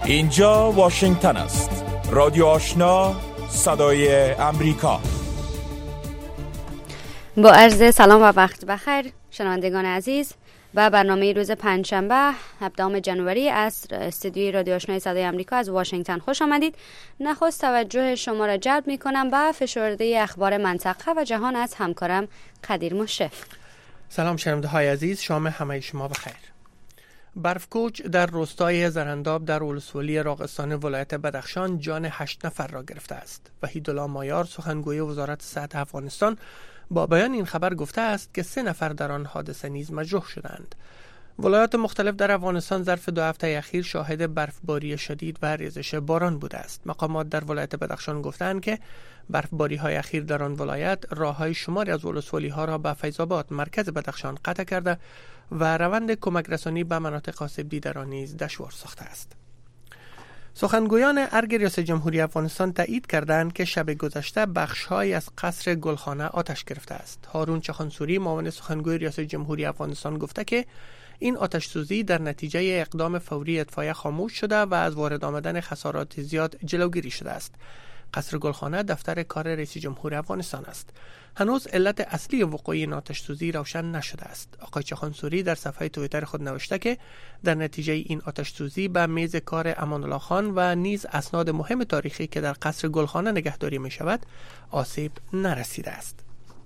اینجا واشنگتن است. رادیو آشنا، صدای امریکا. با عرض سلام و وقت بخیر شنوندگان عزیز، و برنامه روز پنجشنبه 17 جنوری از استودیوی رادیو آشنای صدای امریکا از واشنگتن خوش آمدید. نخست توجه شما را جلب می‌کنم به فشرده اخبار منطقه و جهان از همکارم قدیر مشرف. سلام شنونده‌های عزیز، شام همه شما بخیر. برفکوچ در روستای زرنداب در ولسوالی راغستان ولایت بدخشان جان 8 نفر را گرفته است. وحیدالله مایار سخنگوی وزارت صحت افغانستان با بیان این خبر گفته است که 3 نفر در آن حادثه نیز مجروح شدند. ولایات مختلف در افغانستان ظرف 2 هفته اخیر شاهد برفباری شدید و ریزش باران بوده است. مقامات در ولایت بدخشان گفتند که برفباری های اخیر در آن ولایت راههای شماری از ولسوالی ها را به فیض‌آباد مرکز بدخشان قطع کرده و روند کمک رسانی به مناطق آسیب دیده را نیز دشوار ساخته است. سخنگویان ارگ ریاست جمهوری افغانستان تایید کردند که شب گذشته بخش‌هایی از قصر گلخانه آتش گرفته است. هارون چخانسوری معاون سخنگوی ریاست جمهوری افغانستان گفته که این آتش سوزی در نتیجه اقدام فوری اطفائیه خاموش شده و از وارد آمدن خسارات زیاد جلوگیری شده است. قصر گلخانه دفتر کار رئیس جمهور افغانستان است. هنوز علت اصلی وقوع این آتش سوزی روشن نشده است. آقای چخانسوری در صفحه توییتر خود نوشته که در نتیجه این آتش سوزی به میز کار امان الله خان و نیز اسناد مهم تاریخی که در قصر گلخانه نگهداری می شود آسیب نرسیده است.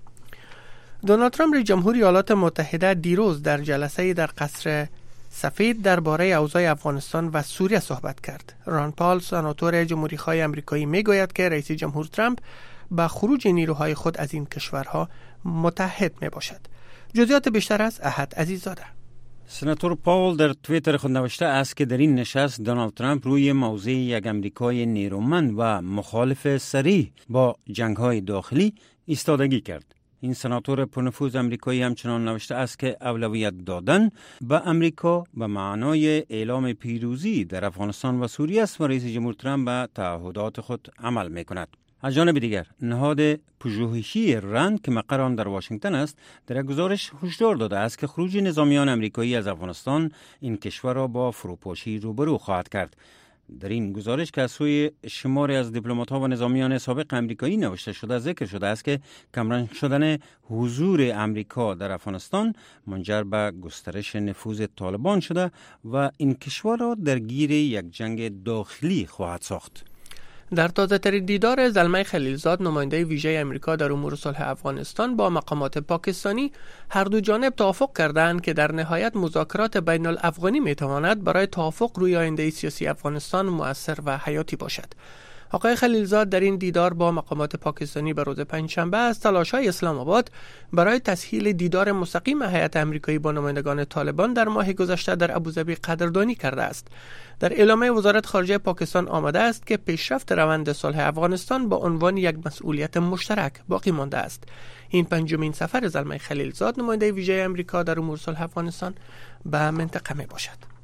دونالد ترامپ رئیس جمهور ایالات متحده دیروز در جلسه در قصر سفید درباره اوضاع افغانستان و سوریه صحبت کرد. ران پال سناتور جمهوری‌خواه آمریکایی میگوید که رئیس جمهور ترامپ با خروج نیروهای خود از این کشورها متحد می باشد. جزئیات بیشتر از احد عزیزاده. سناتور پاول در توییتر خود نوشته است که در این نشست دونالد ترامپ روی موضوع یک امریکای نیرومند و مخالف صریح با جنگ‌های داخلی ایستادگی کرد. این سناتور پرنفوذ امریکایی همچنان نوشته است که اولویت دادن به امریکا به معنای اعلام پیروزی در افغانستان و سوریه است و رئیس جمهور ترامپ به تعهدات خود عمل می‌کند. از جانب دیگر نهاد پژوهشی رند که مقر آن در واشنگتن است در یک گزارش هشدار داده است که خروج نظامیان امریکایی از افغانستان این کشور را با فروپاشی روبرو خواهد کرد. در این گزارش که از سوی شماری از دیپلمات‌ها و نظامیان سابق امریکایی نوشته شده ذکر شده است که کمرنگ شدن حضور امریکا در افغانستان منجر به گسترش نفوذ طالبان شده و این کشور را درگیر یک جنگ داخلی خواهد ساخت. در تازه ترین دیدار زلمه خلیلزاد نماینده ویژه امریکا در امور صلح افغانستان با مقامات پاکستانی هر دو جانب توافق کردند که در نهایت مذاکرات بین الافغانی میتواند برای توافق روی آینده سیاسی افغانستان مؤثر و حیاتی باشد. آقای خلیلزاد در این دیدار با مقامات پاکستانی به روز پنجشنبه از تلاش‌های اسلام آباد برای تسهیل دیدار مستقیم هیئت آمریکایی با نمایندگان طالبان در ماه گذشته در ابوظبی قدردانی کرده است. در اعلامیه وزارت خارجه پاکستان آمده است که پیشرفت روند صلح افغانستان با عنوان یک مسئولیت مشترک باقی مانده است. این پنجمین سفر زلمه خلیلزاد نماینده ویژه آمریکا در امور صلح افغانستان به منطقه می باشد.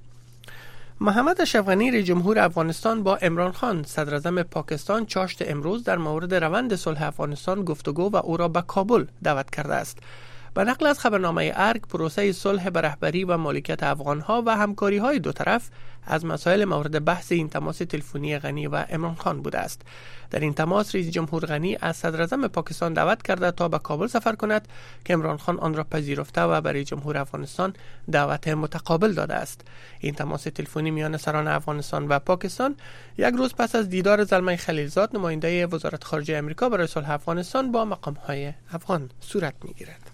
محمد اشرف غنی رئیس جمهور افغانستان با عمران خان صدر اعظم پاکستان چاشت امروز در مورد روند صلح افغانستان گفتگو و او را به کابل دعوت کرده است. به نقل از خبرنامه ارگ، پروسه صلح به رهبری و مالکیت افغانها و همکاری‌های دو طرف از مسائل مورد بحث این تماس تلفنی غنی و عمران خان بوده است. در این تماس رئیس جمهور غنی از صدر اعظم پاکستان دعوت کرده تا به کابل سفر کند که عمران خان آن را پذیرفته و برای جمهور افغانستان دعوت متقابل داده است. این تماس تلفنی میان سران افغانستان و پاکستان یک روز پس از دیدار زلمه خلیلزاد نماینده وزارت خارجه آمریکا برای صلح افغانستان با مقام‌های افغان صورت می‌گیرد.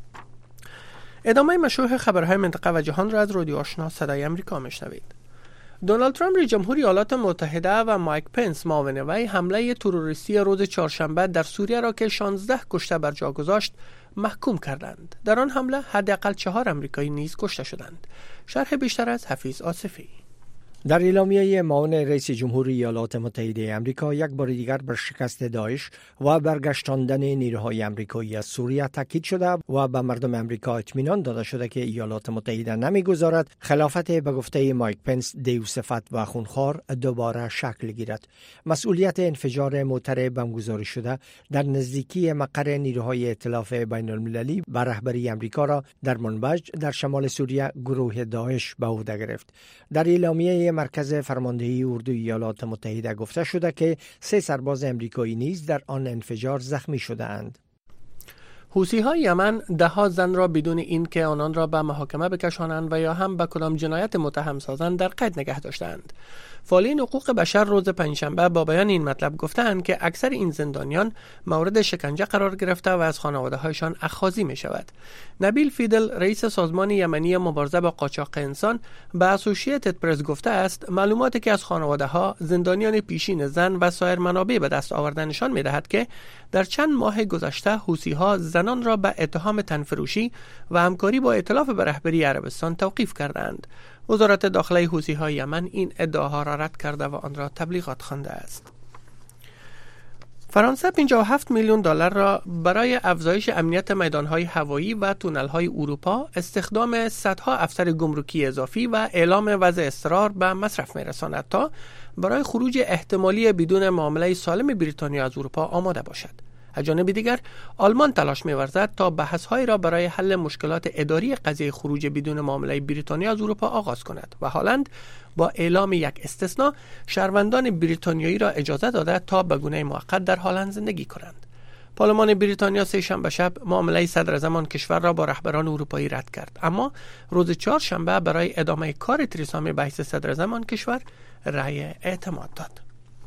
ادامه مشروع خبرهای منطقه و جهان را از رادیو آشنا صدای امریکا میشنوید. دونالد ترامپ رئیس جمهور ایالات متحده و مایک پنس معاون وی حمله تروریستی روز چهارشنبه در سوریه را که 16 کشته بر جا گذاشت محکوم کردند. در آن حمله حداقل 4 آمریکایی نیز کشته شدند. شرح بیشتر از حفیظ آصفی. در اعلامیه معاون رئیس جمهور ایالات متحده آمریکا یک بار دیگر بر شکست داعش و برگشتاندن نیروهای آمریکایی از سوریه تاکید شده و به مردم آمریکا اطمینان داده شده که ایالات متحده نمیگذارد خلافت به گفته مایک پنس دیوصفت و خونخوار دوباره شکل گیرد. مسئولیت انفجار موتر بمبگذاری شده در نزدیکی مقر نیروهای ائتلاف بین المللی به رهبری آمریکا را در منبج در شمال سوریه گروه داعش به عهده گرفت. در اعلامیه مرکز فرماندهی اردوی ایالات متحده گفته شده که 3 سرباز امریکایی نیز در آن انفجار زخمی شده‌اند. حوثی‌های یمن 10 زن را بدون اینکه آنان را به محاکمه بکشانند و یا هم به کدام جنایت متهم سازند در قید نگه داشتند. فعالین حقوق بشر روز پنجشنبه با بیان این مطلب گفتند که اکثر این زندانیان مورد شکنجه قرار گرفته و از خانواده‌هایشان اخاذی می شود. نبیل فیدل رئیس سازمان یمنی مبارزه با قاچاق انسان به اسوسییتد پرس گفته است معلوماتی که از خانواده‌ها، زندانیان پیشین زن و سایر منابع به دست آورده نشان می‌دهد که در چند ماه گذشته حوثی‌ها زنان را به اتهام تنفروشی و همکاری با ائتلاف به رهبری عربستان توقیف کردند. وزارت داخلی حوثی‌های یمن این ادعاها را رد کرده و آن را تبلیغات خوانده است. فرانسه 57 میلیون دلار را برای افزایش امنیت میدان‌های هوایی و تونل‌های اروپا، استخدام صدها افسر گمرکی اضافی و اعلام وضع اضطرار به مصرف می‌رساند تا برای خروج احتمالی بدون معامله سالم بریتانیا از اروپا آماده باشد. از جانب دیگر آلمان تلاش می‌ورزد تا بحث‌هایی را برای حل مشکلات اداری قضیه خروج بدون معامله بریتانیا از اروپا آغاز کند و هالند با اعلام یک استثناء شهروندان بریتانیایی را اجازه داده تا به گونه موقت در هالند زندگی کنند. پارلمان بریتانیا سه‌شنبه شب معامله صدراعظم کشور را با رهبران اروپایی رد کرد، اما روز چهارشنبه برای ادامه کار تریسا می به حیث صدراعظم کشور رأی اعتماد داد.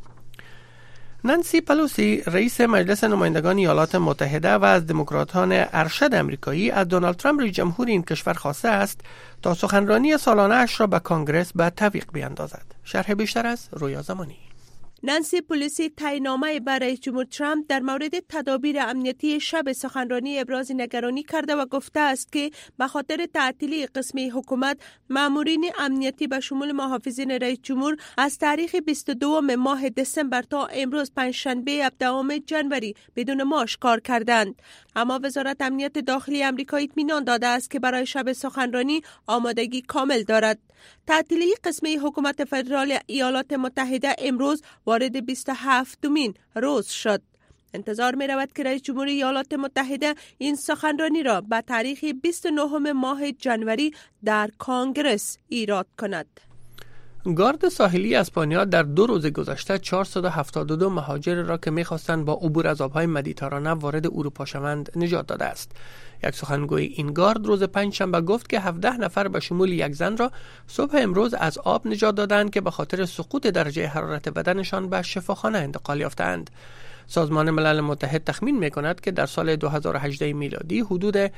نانسی پلوسی رئیس مجلس نمایندگان ایالات متحده و از دموکراتان ارشد امریکایی از دونالد ترامپ رئیس جمهور این کشور خواسته است تا سخنرانی سالانه اش را به کانگرس به تعویق بیاندازد. شرح بیشتر از رویا زمانی. نانسی پلوسی تعیین‌نامه بر رئیس جمهور ترامپ در مورد تدابیر امنیتی شب سخنرانی ابراز نگرانی کرده و گفته است که به خاطر تعطیلی قسمی حکومت مامورین امنیتی به شمول محافظین رئیس جمهور از تاریخ 22 ماه دسامبر تا امروز پنجشنبه 17 ژانویه بدون معاش کار کردند. اما وزارت امنیت داخلی آمریکا اطمینان داده است که برای شب سخنرانی آمادگی کامل دارد. تعطیلی قسمی حکومت فدرال ایالات متحده امروز وارد 27مین روز شد. انتظار می رود که رئیس جمهور ایالات متحده این سخنرانی را به تاریخ 29 ماه ژانویه در کانگرس ایراد کند. گارد ساحلی اسپانیا در 2 روز گذشته 472 مهاجر را که می‌خواستند با عبور از آب‌های مدیترانه وارد اروپا شوند نجات داده است. یک سخنگوی این گارد روز پنجشنبه گفت که 17 نفر به شمول یک زن را صبح امروز از آب نجات دادند که به خاطر سقوط درجه حرارت بدنشان به شفاخانه انتقال یافتند. سازمان ملل متحد تخمین می‌کند که در سال 2018 میلادی حدود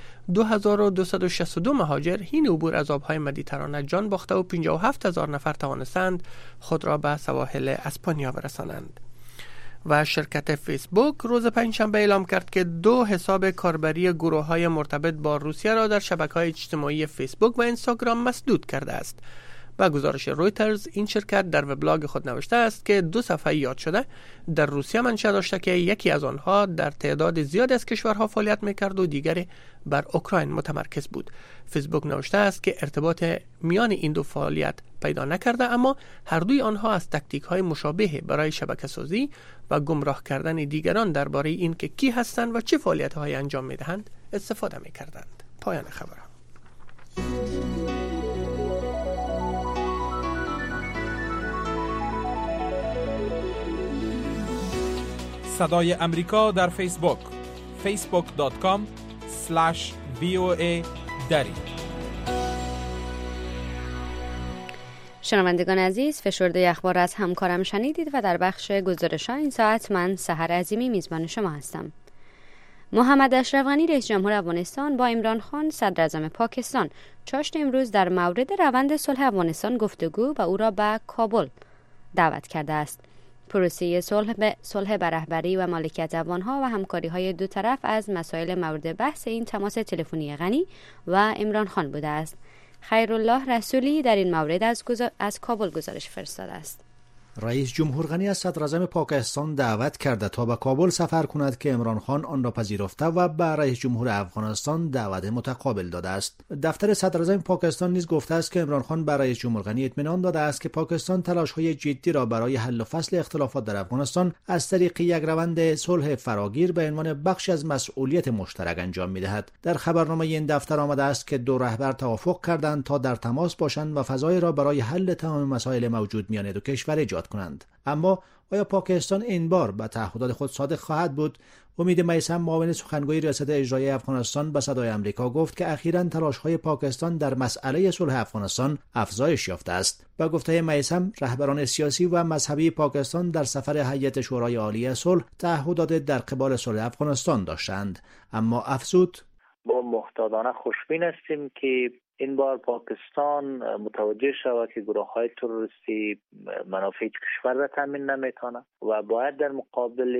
2262 مهاجر حین عبور از آب‌های مدیترانه جان باخته و 57000 نفر توانستند خود را به سواحل اسپانیا برسانند. و شرکت فیسبوک روز پنجشنبه اعلام کرد که 2 حساب کاربری گروه‌های مرتبط با روسیه را در شبکه‌های اجتماعی فیسبوک و اینستاگرام مسدود کرده است. با گزارش رویترز این شرکت در وبلاگ خود نوشته است که 2 صفحه یاد شده در روسیه منشأ داشته که یکی از آنها در تعداد زیاد از کشورها فعالیت می‌کرد و دیگری بر اوکراین متمرکز بود. فیسبوک نوشته است که ارتباط میان این 2 فعالیت پیدا نکرده، اما هر دوی آنها از تاکتیک‌های مشابه برای شبکه‌سازی و گمراه کردن دیگران درباره این که کی هستند و چه فعالیت‌هایی انجام می‌دهند استفاده می‌کردند. پایان خبر. صدای امریکا در فیسبوک facebook.com/VOA دری. شنوندگان عزیز، فشرده اخبار از همکارم شنیدید و در بخش گزارش‌ها این ساعت من سحر عظیمی میزبان شما هستم. محمد اشرف غنی رئیس جمهور افغانستان با عمران خان صدر اعظم پاکستان چاشت امروز در مورد روند صلح افغانستان گفتگو و او را به کابل دعوت کرده است. پروسه صلح به رهبری و مالکیت افغان‌ها و همکاری‌های دو طرف از مسائل مورد بحث این تماس تلفنی غنی و عمران خان بوده است. خیرالله رسولی در این مورد از کابل گزارش فرستاده است. رئیس جمهور غنی از صدراعظم پاکستان دعوت کرده تا به کابل سفر کند که عمران خان آن را پذیرفته و به رئیس جمهور افغانستان دعوت متقابل داده است. دفتر صدراعظم پاکستان نیز گفته است که عمران خان به رئیس جمهور غنی اطمینان داده است که پاکستان تلاش‌های جدی را برای حل و فصل اختلافات در افغانستان از طریق یک روند صلح فراگیر به عنوان بخش از مسئولیت مشترک انجام می‌دهد. در خبرنامه این دفتر آمده است که دو رهبر توافق کردند تا در تماس باشند و فضای را برای حل تمام مسائل موجود میان دو کشور ایجاد کنند. اما آیا پاکستان این بار به تعهدات خود صادق خواهد بود؟ امید میثم، معاون سخنگوی ریاست اجرایی افغانستان، به صدای آمریکا گفت که اخیراً تلاش‌های پاکستان در مسئله صلح افغانستان افزایش یافته است. با گفته میثم، رهبران سیاسی و مذهبی پاکستان در سفر هیئت شورای عالی صلح تعهدات در قبال صلح افغانستان داشتند، اما افزود: با محتاطانه خوشبین هستیم که این بار پاکستان متوجه شود که گروه‌های تروریستی منافع کشور را تامین نمی‌کنند و باید در مقابل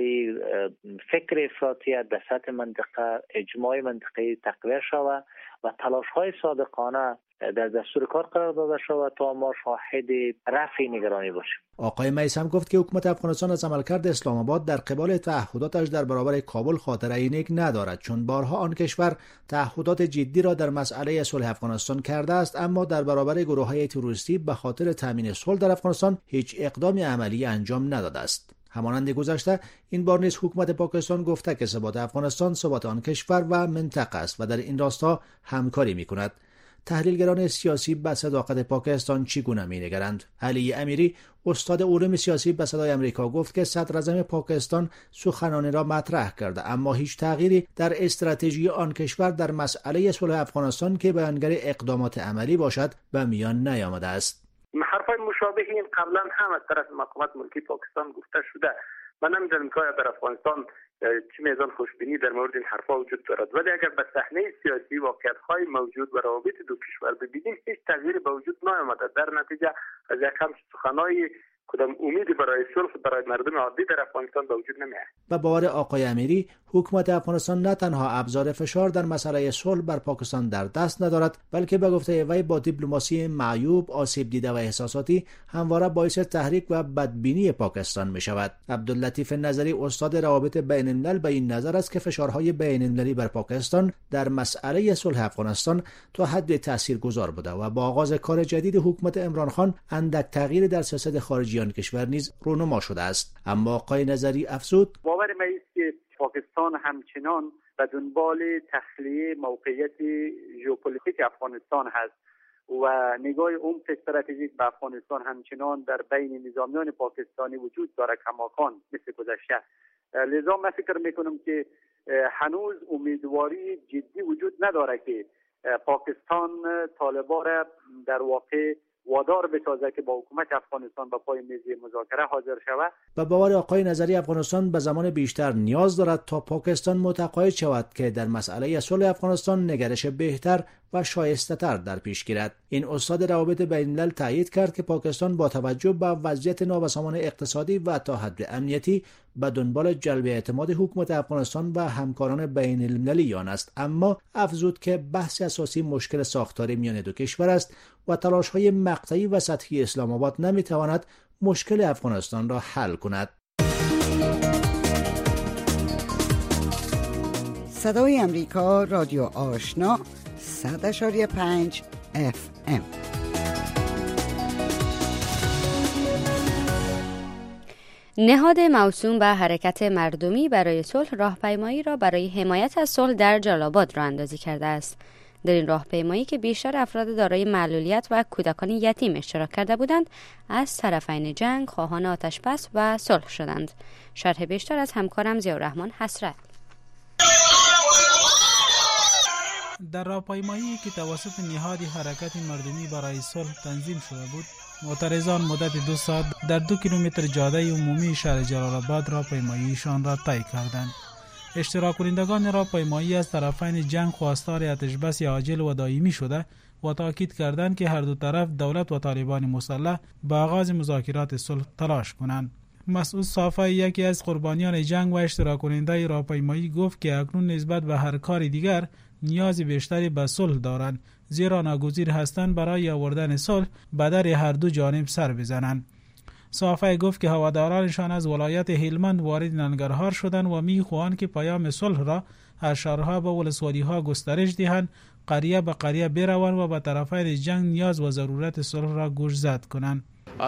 فکر افراطیت در سطح منطقه اجماع منطقه‌ای تقویت شود و تلاش‌های صادقانه در دستور کار قرار داده شود تا ما شاهد رفع نگرانی باشیم. آقای میثم گفت که حکومت افغانستان از عملکرد اسلام آباد در قبال تعهداتش در برابر کابل خاطره نیک ندارد، چون بارها آن کشور تعهدات جدی را در مسئله صلح افغانستان کرده است، اما در برابر گروه‌های تروریستی به خاطر تامین صلح در افغانستان هیچ اقدامی عملی انجام نداده است. همانند گذشته، این بار نیز حکومت پاکستان گفته که ثبات افغانستان ثبات آن کشور و منطقه است و در این راستا همکاری می‌کند. تحلیلگران سیاسی به صداقت پاکستان چگونه می‌نگرند؟ علی امیری، استاد علوم سیاسی، به صدای آمریکا گفت که صدراعظم پاکستان سخنانی را مطرح کرده، اما هیچ تغییری در استراتژی آن کشور در مسئله صلح افغانستان که بیانگر اقدامات عملی باشد به میان نیامده است. حرفای مشابه این قبلا هم از طرف مقامات ملکی پاکستان گفته شده. من نمی‌دانم که در افغانستان چه میزان خوشبینی در مورد این حرفا وجود دارد، ولی اگر به صحنه سیاسی واقعیت‌های موجود و روابط دو کشور ببینیم، هیچ تغییری به وجود نیامده. در نتیجه از یک هم سخنای کدام امیدی برای صلح برای مردم عادی در افغانستان به وجود نمیاد. به باور آقای امیری، حکومت افغانستان نه تنها ابزار فشار در مسئله صلح بر پاکستان در دست ندارد، بلکه به گفته وی با دیپلماسی معیوب، آسیب دیده و احساساتی همواره باعث تحریک و بدبینی پاکستان می شود. عبداللطیف نظری، استاد روابط بین الملل، به این نظر است که فشارهای بین المللی بر پاکستان در مسئله صلح افغانستان تا حد تاثیرگذار بوده و با آغاز کار جدید حکومت عمران خان اندک تغییر در سیاست خارجی آن کشور نیز رونما شده است. اما آقای نظری افزود: باور من است که پاکستان همچنان به دنبال تخلیه موقعیت ژئوپلیتیک افغانستان هست و نگاه عمق استراتژیک به افغانستان همچنان در بین نظامیان پاکستانی وجود دارد کماکان مثل گذشته. لذا من فکر میکنم که هنوز امیدواری جدی وجود نداره که پاکستان طالبان را در واقع وادار بسازه که با حکومت افغانستان به پای میز مذاکره حاضر شود. به باور آقای نظری، افغانستان به زمان بیشتر نیاز دارد تا پاکستان متقاعد شود که در مسئله صلح افغانستان نگرش بهتر و شایسته‌تر در پیش گیرد. این استاد روابط بین الملل تایید کرد که پاکستان با توجه به وضعیت نابسامان اقتصادی و تا حد امنیتی به دنبال جلب اعتماد حکومت افغانستان و همکاران بین المللی آن است، اما افزود که بحث اساسی مشکل ساختاری میان دو کشور است و تلاش‌های مقطعی و سطحی اسلام آباد نمی‌تواند مشکل افغانستان را حل کند. صدای امریکا، رادیو آشنا، 100.5 FM. نهاد موسوم به حرکت مردمی برای صلح راهپیمایی را برای حمایت از صلح در جلال آباد راه اندازی کرده است. در این راهپیمایی که بیشتر افراد دارای معلولیت و کودکان یتیم اشتراک کرده بودند، از طرفین جنگ خواهان آتش‌بس و صلح شدند. شرح بیشتر از همکارم ضیاءالرحمن حسرت. در راهپیمایی که توسط نهاد حرکت مردمی برای صلح تنظیم شده بود، معترضان مدت 2 ساعت در 2 کیلومتر جاده عمومی شهر جلال آباد راهپیماییشان را طی کردند. اشتراک کنندگان راهپیمایی از طرفین جنگ خواستار آتش‌بس عاجل و دائمی شده و تاکید کردند که هر دو طرف دولت و طالبان مسلح به آغاز مذاکرات صلح تلاش کنند. مسعود صافی، یکی از قربانیان جنگ و اشتراک کننده راهپیمایی، گفت که اکنون نسبت به هر کار دیگر نیاز بیشتری به صلح دارند، زیرا ناگزیر هستند برای آوردن صلح به در هر دو جانب سر بزنند. صافی گفت که هوادارانشان از ولایت هلمند وارد ننگرهار شدند و می‌خواهند که پیام صلح را از شهرها به ولسوالی‌ها گسترش دهند، قریه به قریه بروند و به طرفین جنگ نیاز و ضرورت صلح را گوشزد کنند.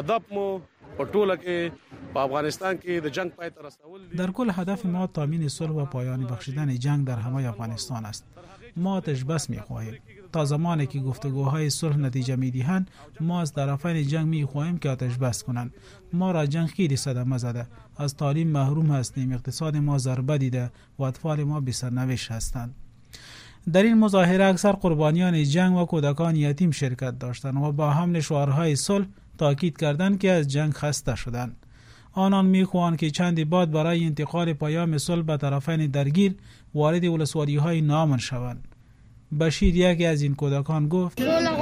در کل هدف ما تامین صلح و پایان بخشیدن جنگ در همه افغانستان است. ما آتش بس می‌خواهیم. تا زمانی که گفتگوهای صلح نتیجه می‌دهند، ما از طرفین جنگ می‌خواهیم که آتش بس کنند. ما را جنگ خیلی صدمه زده. از تعلیم محروم هستیم، اقتصاد ما ضربه دیده و اطفال ما بی سرنوشت هستند. در این مظاهره اکثر قربانیان جنگ و کودکان یتیم شرکت داشتند و با حمل شعارهای صلح تاکید کردند که از جنگ خسته شدند. آنان می‌خواهند که چندی بعد برای انتقال پیام صلح به طرفین درگیر وارد ولسوالی‌های ناامن شوند. بشیر یکی از این کودکان گفت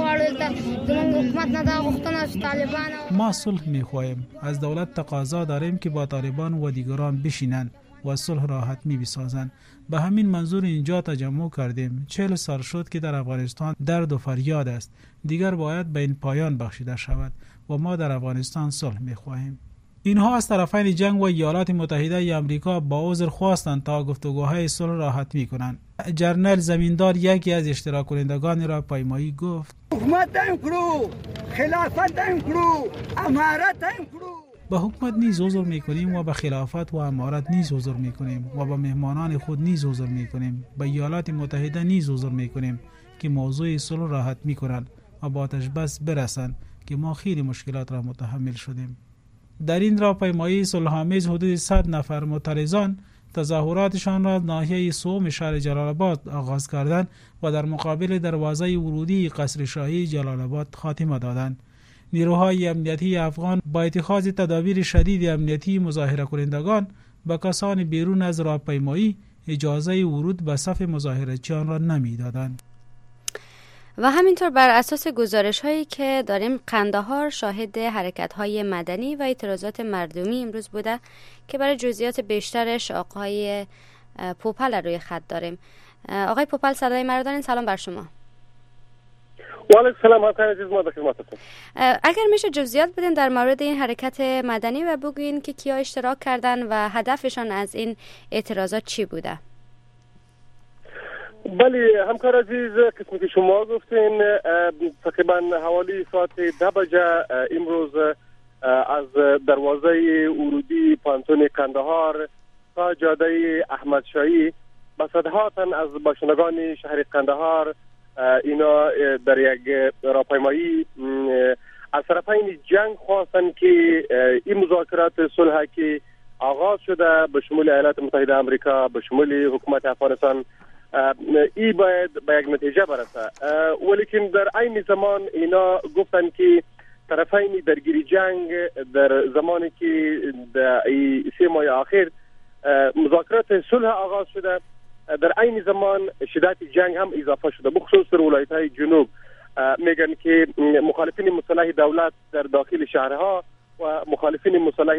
ما صلح می‌خواهیم. از دولت تقاضا داریم که با طالبان و دیگران بشینند و صلح را حتمی بسازند. به همین منظور اینجا تجمع کردیم. 40 سال شد که در افغانستان درد و فریاد است. دیگر باید به این پایان بخشیده شود و ما در افغانستان صلح می‌خواهیم. اینها از طرفین جنگ و ایالات متحده ای آمریکا با عذر خواستند تا گفتگوهای صلح را حتمی کنند. جرنل زمیندار یکی از اشتراک کنندگان را پیمایی گفت حکومت دایم کرو، خلافت دایم کرو، امارت دایم کرو. به حکومت نیز عذر میکنیم و به خلافت و امارت نیز عذر میکنیم و به مهمانان خود نیز عذر میکنیم. به ایالات متحده نیز عذر میکنیم که موضوع صلح را حتمی کنند و با آتش بس برسند که ما خیلی مشکلات را متحمل شدیم. در این راهپیمایی صلح‌آمیز حدود 100 نفر معترضان تظاهراتشان را ناحیه سوم شهر جلال آباد آغاز کردند و در مقابل دروازه ورودی قصر شاهی جلال آباد خاتمه دادند. نیروهای امنیتی افغان با اتخاذ تدابیر شدید امنیتی مظاهره کنندگان به کسان بیرون از راهپیمایی اجازه ورود به صف مظاهره‌چیان را نمی‌دادند. و همینطور بر اساس گزارش هایی که داریم، قندهار شاهد حرکت های مدنی و اعتراضات مردمی امروز بوده که برای جزئیات بیشترش آقای پوپل روی خط داریم. آقای پوپل، صدای مرا دارین؟ سلام بر شما. و علیکم السلام. همکار عزیز، ما در خدمتتون. اگر میشه جزئیات بدین در مورد این حرکت مدنی و بگوین که کیا اشتراک کردن و هدفشان از این اعتراضات چی بوده؟ بله همکار عزیز، قسمی که شما گفتین تقریبا حوالی ساعت 10 بجه امروز از دروازه ورودی پانتون قندهار تا جاده احمد شاهی با صدها تن از باشندگان شهر قندهار اینا در یک راهپیمایی از طرفین جنگ خواستن که این مذاکرات صلح که آغاز شده به شمول ایالات متحده آمریکا، به شمول حکومت افغانستان، ای باید به یک نتیجه برسه. ولیکن در عین زمان اینا گفتن که طرفین درگیری جنگ در زمانی که در 3 ماه آخر مذاکرات صلح آغاز شده، در عین زمان شدت جنگ هم اضافه شده. بخصوص در ولایت‌های جنوب میگن که مخالفین مسلح دولت در داخل شهرها و مخالفین مسلح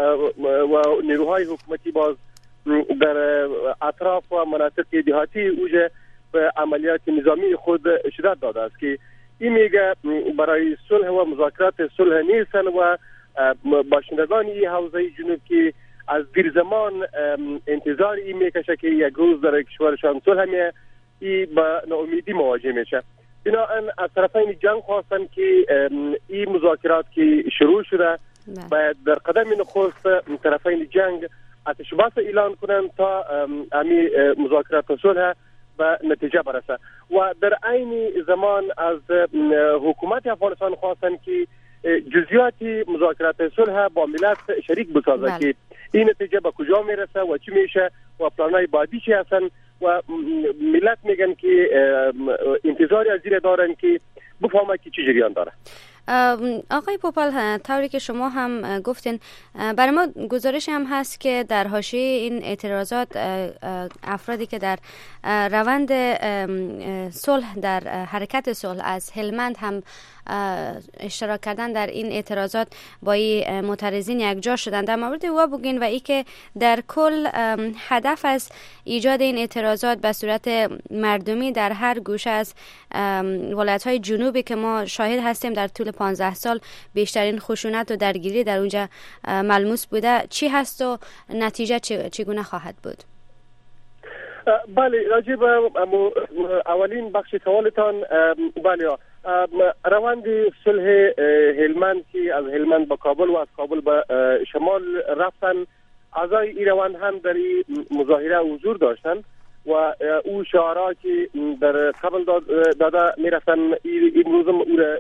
و نیروهای حکومتی باز در اطراف و مناطق دهاتی اوجه به عملیات نظامی خود شدت داده است که این میگه برای صلح و مذاکرات صلح نیستن و باشندگان این حوزه جنوب که از دیر زمان انتظار این میکشه که یک روز در کشورشان صلح میه، این به ناامیدی مواجه میشه. بنابراین از طرفین جنگ خواستن که این مذاکرات که شروع شده باید در قدم نخست طرفین جنگ آتش بس اعلان کنند تا امی مذاکرات صلح به نتیجه برسه و در عین زمان از حکومت افغانستان خواستن که جزئیات مذاکرات صلح با ملت شریک بسازه که این نتیجه به کجا میرسه و چی میشه و پلانای بعدی چی هستن و ملت میگن که انتظاری از این دارن که بفهمه که چی جریان داره. آقای پوپل، طوری که شما هم گفتین، برای ما گزارش هم هست که در حاشیه این اعتراضات افرادی که در روند صلح در حرکت صلح از هلمند هم اشتراک کردن در این اعتراضات با این معترضین یکجا شدند. در مورد او بگین و ای که در کل هدف از ایجاد این اعتراضات به صورت مردمی در هر گوشه از ولایت‌های جنوبی که ما شاهد هستیم در طول 15 سال بیشترین خشونت و درگیری در اونجا ملموس بوده، چی هست و نتیجه چگونه خواهد بود؟ بله، راجع به اولین بخش سوالتان، بله، روند صلح هلمند که از هلمند به کابل و از کابل به شمال رفتن، اعضای این روند هم در این مظاهره حضور داشتن و او شعارها که در قبل داده میرفتن امروز او را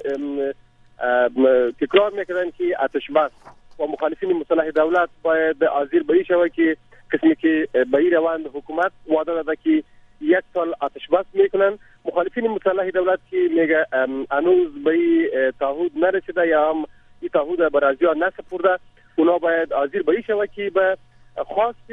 تکرار میکردن که آتش بس و مخالفین مسلح دولت باید حاضر به این شود که قسمی که به این روند حکومت وعده داده که 1 سال آتش بس میکنن. مخالفین مسلح دولت که میگه هنوز به این تعهد نرسیده یا هم این تعهد به راضی‌ها نسپرده، اونا باید حاضر به این شود که به خواست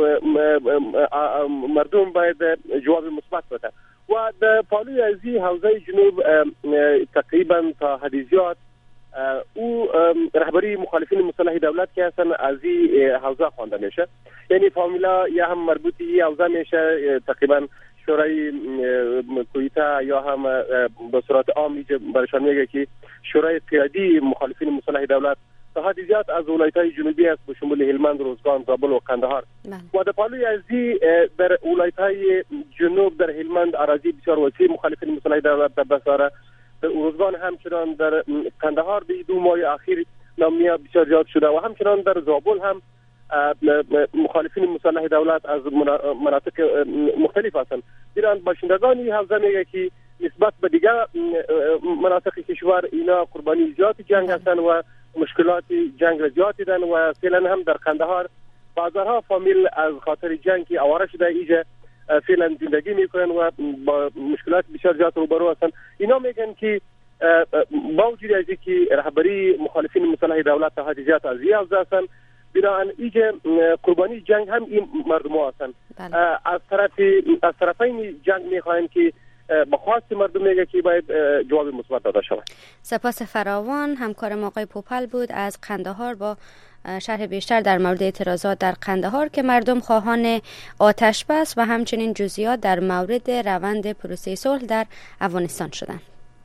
مردم باید جواب مثبت بده. و در پالوی از این حوزه جنوب تقریبا تا حد زیاد او رهبری مخالفین مسلح دولت که هستن از این حوزه خوانده میشه، یعنی فامیلا یا هم مربوط این حوزه میشه تقریبا شورای کویتا یا هم به صورت عام برشان میگه که شورای قیادی مخالفین مسلح دولت تا حد زیاد از ولایت‌های جنوبی است به شمول هلمند، روزگان، زابل و قندهار. و در پالوی ازی در ولایت‌های جنوب در هلمند اراضی بسیار وسیع مخالفین مسلح دولت در بساره، در روزگان همچنان در قندهار در 2 ماه اخیر نامیه بسیار زیاد شده و همچنان در زابل هم مخالفین مسلح دولت از مناطق مختلف هستند. ایران باشندگان این حوزه میگه که نسبت به دیگر مناطق کشور اینا قربانی زیاد جنگ هستند و مشکلات جنگ را زیاد دیدن و فعلا هم در قندهار بازارها فامیل از خاطر جنگ که آواره شده ایجا فعلا زندگی میکنن و با مشکلات بسیار زیاد روبرو هستن. اینا میگن که با وجود از اینکه رهبری مخالفین مسلح دولت تا حد زیاد از این حوزه هستن، بنابراین ایجا قربانی جنگ هم این مردم هستن. از طرفین جنگ میخواهند که با خواست مردم میگه که باید جواب مثبت داده شود. سپاس فراوان. همکارم آقای پوپل بود از قندهار با شرح بیشتر در مورد اعتراضات در قندهار که مردم خواهان آتش بس و همچنین جزئیات در مورد روند پروسه صلح در افغانستان شدند.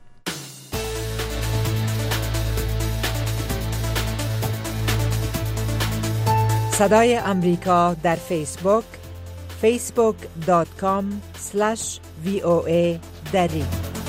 صدای امریکا در فیسبوک facebook.com/VOA دری.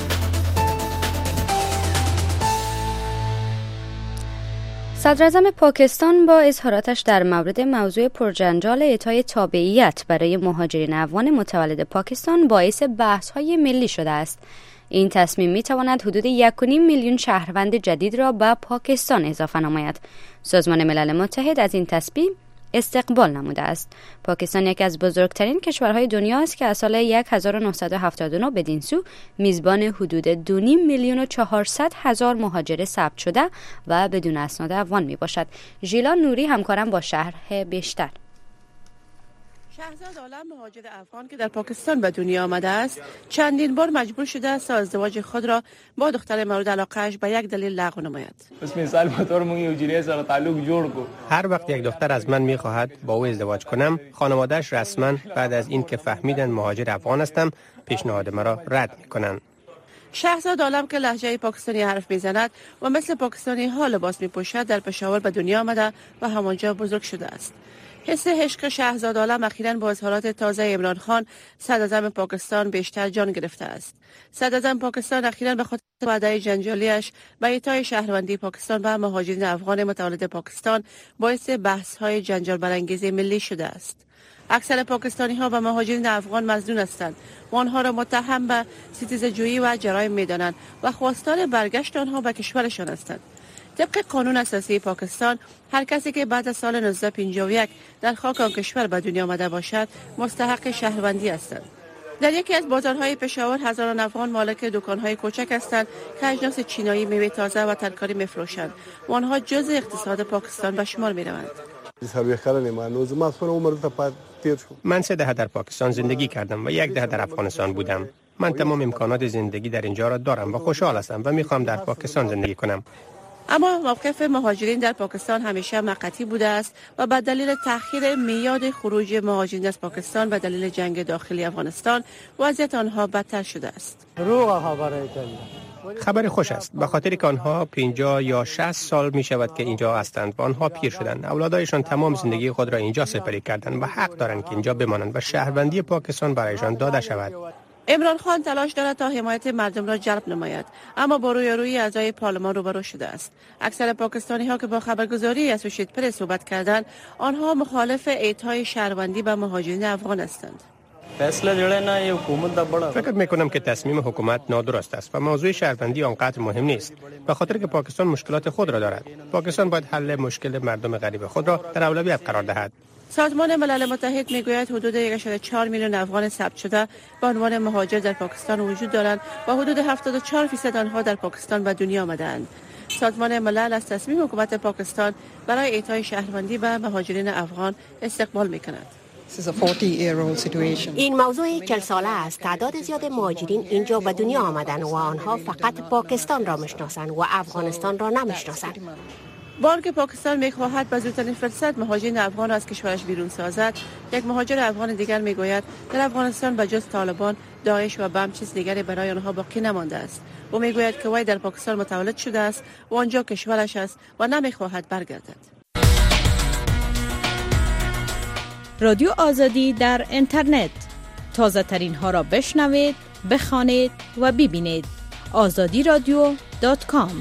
صدراعظم پاکستان با اظهاراتش در مورد موضوع پرجنجال اعطای تابعیت برای مهاجرین افغان متولد پاکستان باعث بحث‌های ملی شده است. این تصمیم می‌تواند حدود 1.5 میلیون شهروند جدید را به پاکستان اضافه نماید. سازمان ملل متحد از این تصمیم استقبال نموده است. پاکستان یکی از بزرگترین کشورهای دنیا است که از سال 1979 بدین سو میزبان حدود 2.5 میلیون و 400,000 مهاجر ثبت شده و بدون اسناد افغان می باشد. ژیلا نوری همکارم با شرح بیشتر. شهزاد عالم مهاجر افغان که در پاکستان به دنیا آمده است چندین بار مجبور شده است تا ازدواج خود را با دختر مورد علاقه‌اش به یک دلیل لغو نماید. هر وقت یک دختر از من می‌خواهد با او ازدواج کنم، خانواده‌اش رسما بعد از اینکه فهمیدن مهاجر افغان هستم پیشنهاد مرا رد می‌کنند. شهزاد عالم که لهجه پاکستانی حرف می‌زند و مثل پاکستانی ها لباس می‌پوشد در پشاور به دنیا آمده و همانجا بزرگ شده است. حس عشق شهزاد عالم اخیراً با اظهارات تازه عمران خان صدراعظم پاکستان بیشتر جان گرفته است. صدراعظم پاکستان اخیراً به خاطر وعده جنجالیش به اعطای شهروندی پاکستان به مهاجرین افغان متولد پاکستان باعث بحث‌های جنجال برانگیز ملی شده است. اکثر پاکستانی‌ها به مهاجرین افغان مظنون هستند و آنها را متهم به ستیزجویی و جرایم می‌دانند و خواستار برگشت آنها به کشورشان هستند. طبق قانون اساسی پاکستان هر کسی که بعد از سال 1951 در خاک آن کشور به دنیا آمده باشد مستحق شهروندی هستند. در یکی از بازارهای پشاور هزاران افغان مالک دکان‌های کوچک هستند که اجناس چینایی، میوه تازه و ترکاری می‌فروشند و آنها جزء اقتصاد پاکستان به شمار می‌روند. من 3 دهه در پاکستان زندگی کردم و 1 دهه در افغانستان بودم. من تمام امکانات زندگی در اینجا را دارم و خوشحال هستم و میخوام در پاکستان زندگی کنم. اما موقف مهاجرین در پاکستان همیشه موقتی بوده است و به دلیل تأخیر میعاد خروج مهاجرین از پاکستان به دلیل جنگ داخلی افغانستان وضعیت آنها بدتر شده است. خبر خوش است به خاطر که آنها 50 یا 60 سال می شود که اینجا هستند و آنها پیر شدند. اولادایشان تمام زندگی خود را اینجا سپری کردند و حق دارند که اینجا بمانند و شهروندی پاکستان برایشان داده شود. عمران خان تلاش دارد تا حمایت مردم را جلب نماید، اما با روی اعضای پارلمان روبرو شده است. اکثر پاکستانی ها که با خبرگزاری اسوسییت پرس صحبت کردند، آنها مخالف اعطای شهروندی به مهاجرین افغان هستند. فکر میکنم که تصمیم حکومت نادرست است و موضوع شهروندی آنقدر مهم نیست، به خاطر که پاکستان مشکلات خود را دارد. پاکستان باید حل مشکل مردم غریب خود را در اولویت قرار دهد. سازمان ملل متحد میگوید حدود 1.4 میلیون افغان ثبت شده به عنوان مهاجر در پاکستان وجود دارند و حدود 74% آنها در پاکستان به دنیا آمدند. سازمان ملل از تصمیم حکومت پاکستان برای اعطای شهروندی به مهاجرین افغان استقبال میکند. این موضوع 40 ساله است. تعداد زیاد مهاجرین اینجا به دنیا آمدند و آنها فقط پاکستان را میشناسند و افغانستان را نمیشناسند. بانک پاکستان میخواهد به زودترین فرصت مهاجرین افغان را از کشورش بیرون سازد. یک مهاجر افغان دیگر میگوید در افغانستان به جز طالبان، داعش و بم چیز دیگری برای آنها باقی نمانده است. او میگوید که وی در پاکستان متولد شده است و آنجا کشورش است و نمیخواهد برگردد. رادیو آزادی در اینترنت، تازه ترین ها را بشنوید، بخوانید و ببینید. azadiradio.com.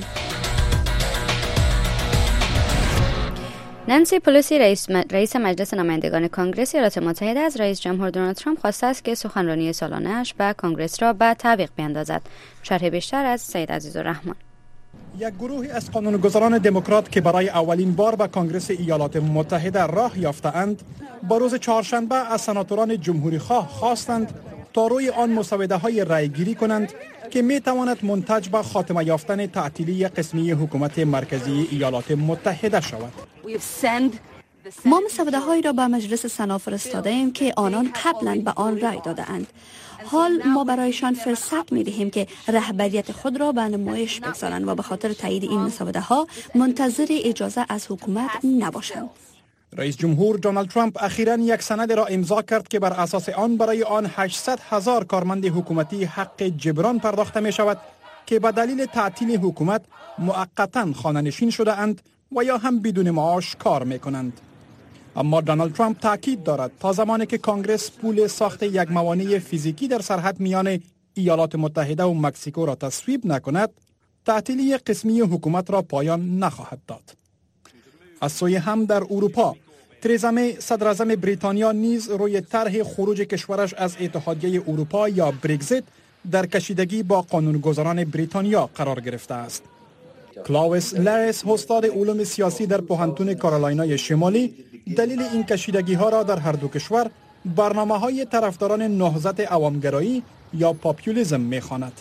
نانسی پلوسی رئیس مجلس نمایندگان کنگره ایالات متحده از رئیس جمهور دونالد ترامپ خواسته است که سخنرانی سالانه‌اش به کنگره را به تعویق بیندازد. شرح بیشتر از سید عزیزالرحمن. یک گروهی از قانونگذاران دموکرات که برای اولین بار به کنگره ایالات متحده راه یافته‌اند، با روز چهارشنبه از سناتوران جمهوری‌خواه خواستند تا روی آن مسوده‌های رأی‌گیری کنند که می‌تواند منتج به خاتمه یافتن تعطیلی قسمی حکومت مرکزی ایالات متحده شود. ما مسوده‌هایی را به مجلس سنا فرستاده ایم که آنان قبلا به آن رأی داده‌اند. حال ما برایشان فرصت می‌دهیم که رهبریت خود را به نمایش بگذارند و به خاطر تایید این مسوده‌ها منتظر اجازه از حکومت نباشند. رئیس جمهور دونالد ترامپ اخیراً یک سند را امضا کرد که بر اساس آن برای آن 800,000 کارمند حکومتی حق جبران پرداخته می شود که به دلیل تعطیل حکومت مؤقتاً خانه‌نشین شده اند و یا هم بدون معاش کار می کنند. اما دونالد ترامپ تاکید دارد تا زمانی که کنگره پول ساخت یک موانع فیزیکی در سرحد میان ایالات متحده و مکزیکو را تصویب نکند، تعطیلی قسمی حکومت را پایان نخواهد داد. از سوی هم در اروپا، ترزا می صدر اعظم بریتانیا نیز روی طرح خروج کشورش از اتحادیه اروپا یا برگزیت در کشیدگی با قانونگذاران بریتانیا قرار گرفته است. کلاوس لریس، استاد علوم سیاسی در پوهنتون کارولینای شمالی، دلیل این کشیدگی ها را در هر دو کشور برنامه‌های طرفداران نهضت عوامگرایی یا پاپولیسم می‌خواند.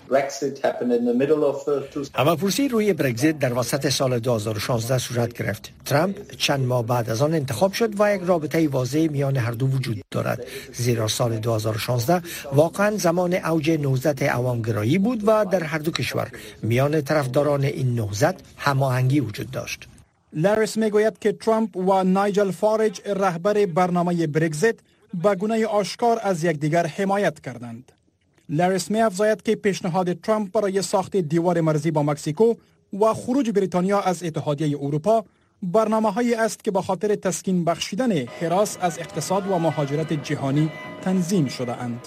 هواپرسی روی برگزیت در وسط سال 2016 صورت گرفت. ترامپ چند ماه بعد از آن انتخاب شد و یک رابطه واضح میان هر دو وجود دارد، زیرا سال 2016 واقعا زمان اوج نهضت عوامگرایی بود و در هر دو کشور میان طرفداران این نهضت هماهنگی وجود داشت. لریس میگوید که ترامپ و نایجل فارج، رهبر برنامه برگزیت، به گونه آشکار از یکدیگر حمایت کردند. لریس می افزاید که پیشنهاد ترامپ برای ساخت دیوار مرزی با مکزیکو و خروج بریتانیا از اتحادیه اروپا برنامه‌هایی است که به خاطر تسکین بخشیدن هراس از اقتصاد و مهاجرت جهانی تنظیم شده اند.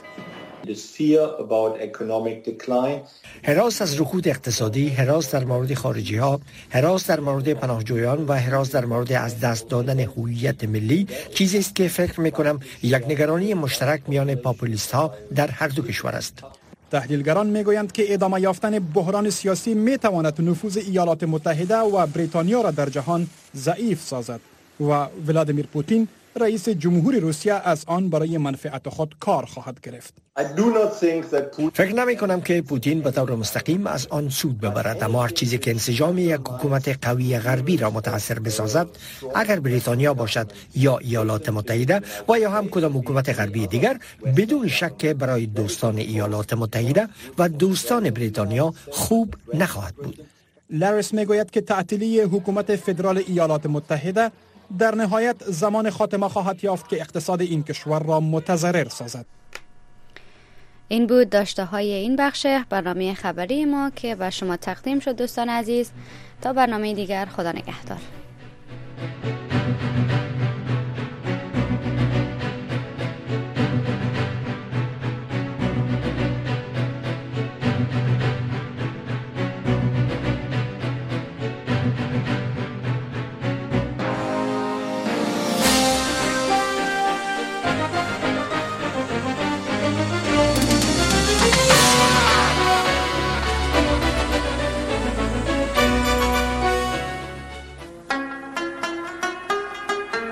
هراس از رکود اقتصادی، هراس در مورد خارجی ها، هراس در مورد پناهجویان و هراس در مورد از دست دادن هویت ملی چیزی است که فکر میکنم یک نگرانی مشترک میان پاپولیست ها در هر دو کشور است. تحلیلگران میگویند که ادامه یافتن بحران سیاسی میتواند نفوذ ایالات متحده و بریتانیا را در جهان ضعیف سازد و ولادیمیر پوتین رئیس جمهور روسیه از آن برای منفعت خود کار خواهد گرفت. فکر نمی کنم که پوتین به طور مستقیم از آن سود ببرد، اما هر چیزی که انسجام یک حکومت قوی غربی را متاثر بسازد، اگر بریتانیا باشد یا ایالات متحده و یا هم کدام حکومت غربی دیگر، بدون شک برای دوستان ایالات متحده و دوستان بریتانیا خوب نخواهد بود. لاریس میگوید که تعطیلی حکومت فدرال ایالات متحده در نهایت زمان خاتمه خواهد یافت که اقتصاد این کشور را متضرر سازد. این بود داشته های این بخش برنامه خبری ما که بر شما تقدیم شد. دوستان عزیز، تا برنامه دیگر، خدا نگهدار.